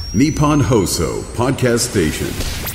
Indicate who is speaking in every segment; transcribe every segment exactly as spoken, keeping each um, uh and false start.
Speaker 1: Nippon Hoso Podcast Station。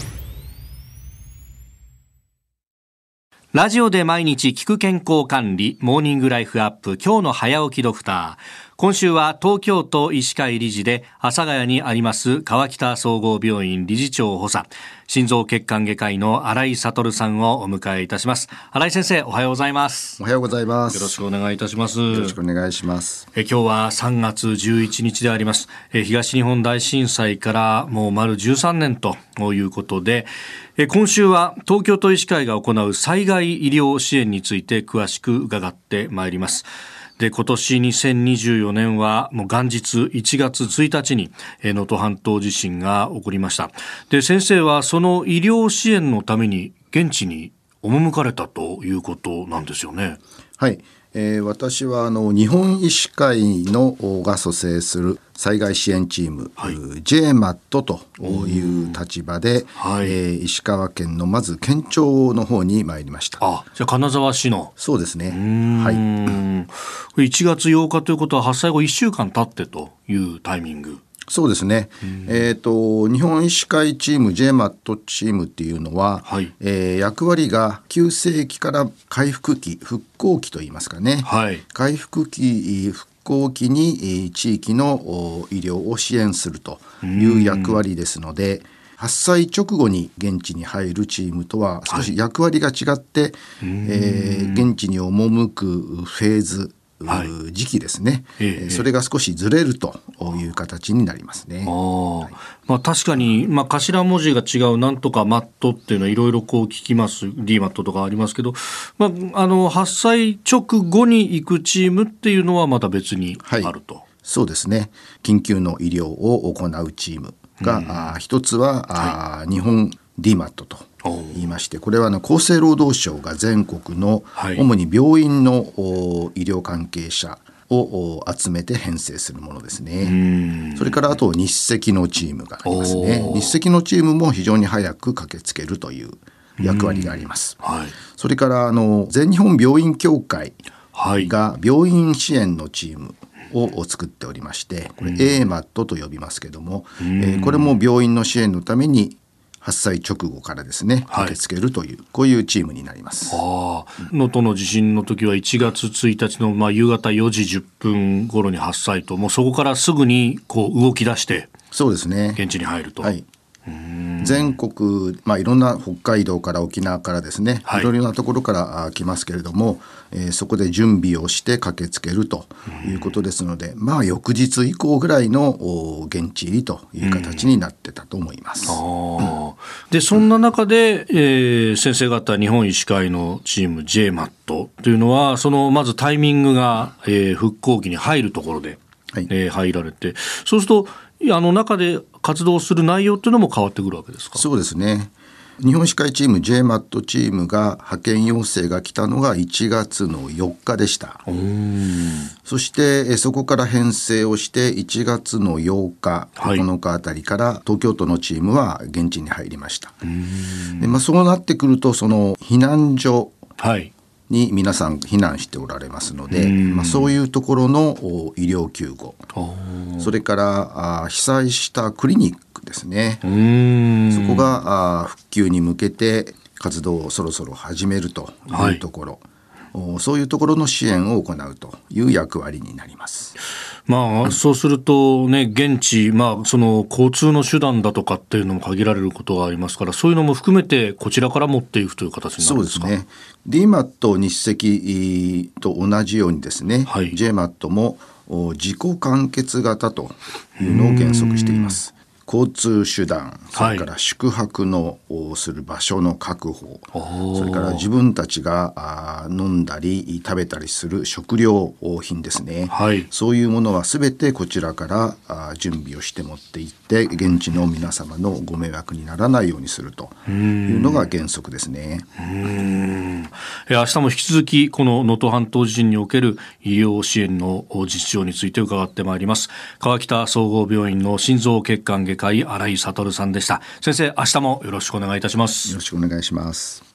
Speaker 2: ラジオで毎日聞く健康管理、モーニングライフアップ、今日の早起きドクター。今週は東京都医師会理事で阿佐ヶ谷にあります川北総合病院理事長補佐、心臓血管外科医の新井悟さんをお迎えいたします。新井先生、おはようございます。
Speaker 3: おはようございます。
Speaker 2: よろしくお願いいたします。
Speaker 3: よろしくお願いします。
Speaker 2: え今日はさんがつじゅういちにちであります。え東日本大震災からもう丸じゅうさんねんということで、え今週は東京都医師会が行う災害医療支援について詳しく伺ってまいります。で今年にせんにじゅうよねんはもう元日いちがつついたちに能登半島地震が起こりました。で先生はその医療支援のために現地に赴かれたということなんですよね。
Speaker 3: はい、えー、私はあの日本医師会のが蘇生する災害支援チーム、はい、ジェーマット という立場で、はい、えー、石川県のまず県庁の方に参りました。
Speaker 2: あ、じゃあ金沢市の。
Speaker 3: そうですね。
Speaker 2: はい、いちがつようかということは発災後いっしゅうかん経ってというタイミング。
Speaker 3: そうですね、えー、と日本医師会チーム ジェーマット チームっていうのは、はい、えー、役割が急性期から回復期、復興期といいますかね、はい、回復期復興期に地域の医療を支援するという役割ですので、発災直後に現地に入るチームとは少し役割が違って、はい、えー、現地に赴くフェーズ、はい、時期ですね、ええ、それが少しずれるという形になりますね。
Speaker 2: あ、はい、まあ、確かに、まあ、頭文字が違うなんとかマットっていうのはいろいろこう聞きます。 ディーマット とかありますけど、まあ、あの発災直後に行くチームっていうのはまた別にあると、はい、
Speaker 3: そうですね。緊急の医療を行うチームが、一つは、はい、日本 ディーマット と言いまして、これはあの厚生労働省が全国の主に病院の医療関係者を集めて編成するものですね。それからあと日赤のチームがありますね。日赤のチームも非常に早く駆けつけるという役割があります。はい、それからあの全日本病院協会が病院支援のチームを作っておりまして、これ エーマット と呼びますけども、えー、これも病院の支援のために発災直後からですね、駆けつけるという、はい、こういうチームになります。
Speaker 2: 能登の地震の時はいちがつついたちの、まあ、夕方よじじゅっぷん頃に発災と、もうそこからすぐにこう動き出して、そうですね、現地に入ると、はい、
Speaker 3: うーん、全国、まあ、いろんな北海道から沖縄からですね、はい、いろいろなところから来ますけれども、えー、そこで準備をして駆けつけるということですので、まあ、翌日以降ぐらいの現地入りという形になってたと思います。
Speaker 2: あ、でそんな中で、えー、先生方日本医師会のチーム ジェーマット というのは、そのまずタイミングが、えー、復興期に入るところで、はい、えー、入られて、そうするとあの中で活動する内容というのも変わってくるわけですか。
Speaker 3: そうですね。日本医師会チーム ジェーマット チームが派遣要請が来たのがいちがつのよっかでした。そしてそこから編成をしていちがつのようか、ここのかあたりから東京都のチームは現地に入りました。で、まあ、そうなってくるとその避難所、はい、に皆さん避難しておられますので、まあ、そういうところの医療救護、それからあ被災したクリニックですね、うーん、そこがあ復旧に向けて活動をそろそろ始めるというところ、はい、そういうところの支援を行うという役割になります。
Speaker 2: まあ、そうするとね、現地、まあ、その交通の手段だとかっていうのも限られることがありますから、そういうのも含めてこちらから持っていくという形になるんですか。
Speaker 3: そうですね。 ディーマット 日赤と同じようにですね、はい、ジェーマット も自己完結型というのを原則しています。交通手段、それから宿泊のする場所の確保、はい、それから自分たちが飲んだり食べたりする食料品ですね、はい、そういうものはすべてこちらから準備をして持っていって現地の皆様のご迷惑にならないようにするというのが原則ですね。
Speaker 2: うーん、明日も引き続きこの能登半島地震における医療支援の実情について伺ってまいります。川北総合病院の心臓血管外科医新井悟さんでした。先生、明日もよろしくお願いいたします。
Speaker 3: よろしくお願いします。